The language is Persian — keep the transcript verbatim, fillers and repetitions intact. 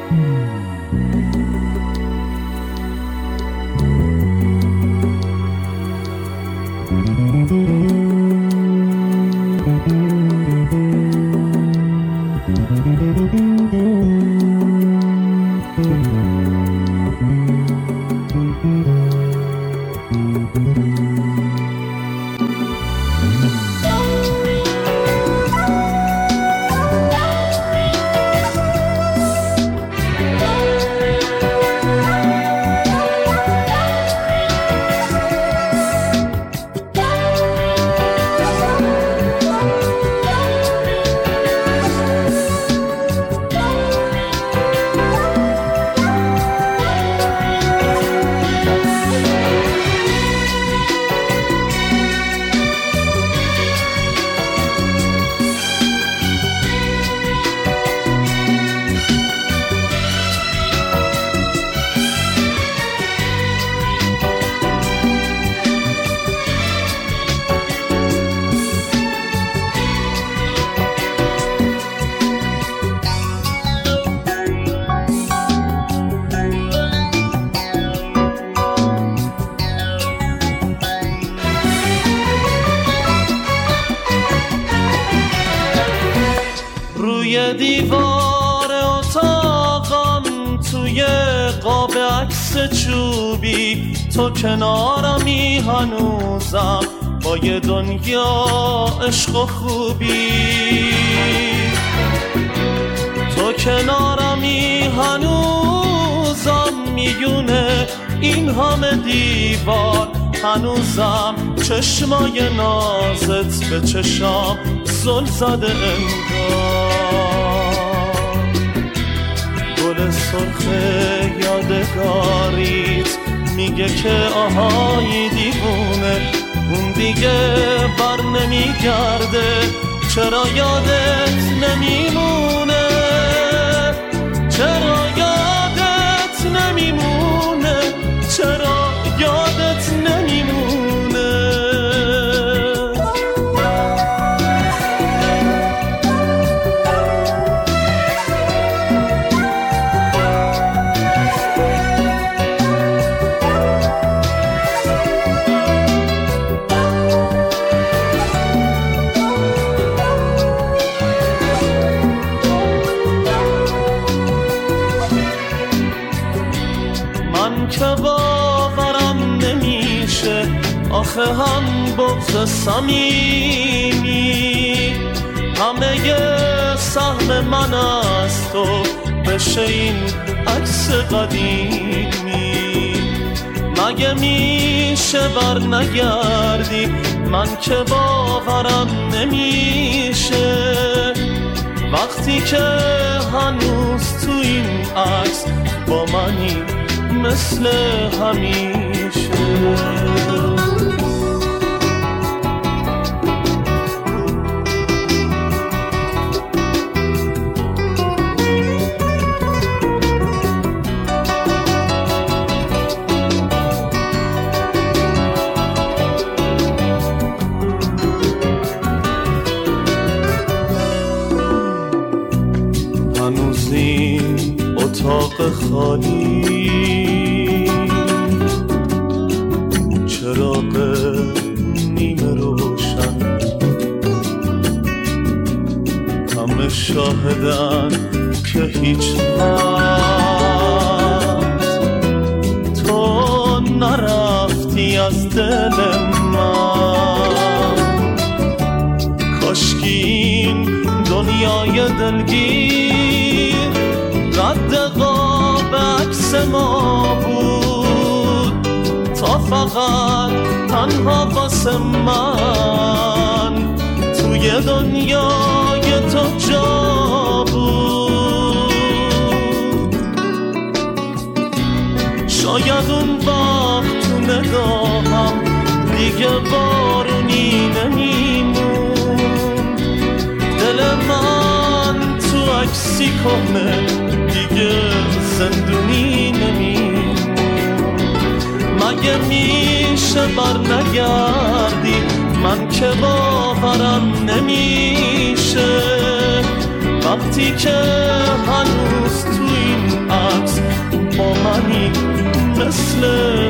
روی دیوار اتاقم توی قاب عکس چوبی تو کنارمی هنوزم با یه دنیا عشق و خوبی تو کنارمی هنوزم میونه این همه دیوار هنوزم چشمای نازت به چشام زل زده انگار گل سرخ یادگاریت میگه که آهای دیوونه اون دیگه بر نمیگرده چرا یادت نمیمونه چرا یادت نمیمونه چرا یادت نمیمونه که باورم نمیشه آخه هم بغض صمیمی همه ی سهم من از تو بشه این عکس قدیمی مگه میشه بر نگردی من که باورم نمیشه وقتی که هنوز تو این عکس با منی مثل همیشه هنوز این اتاق خالی چراغ نیمه روشن همه شاهدن که هیچ وقت تو نرفتی از دل من کاشکی این دنیای دلگیر رد قاب عکس ما بود تا فقط تنها واسه من توی دنیای تو جا بود شاید اون وقت تو نگاهم دیگه بارونی نمیمون دل من تو عکسی کهنه دیگه زندونی نمیمون مگه میشه بر نگردی من که باورم نمیشه وقتی که هنوز تو این مثل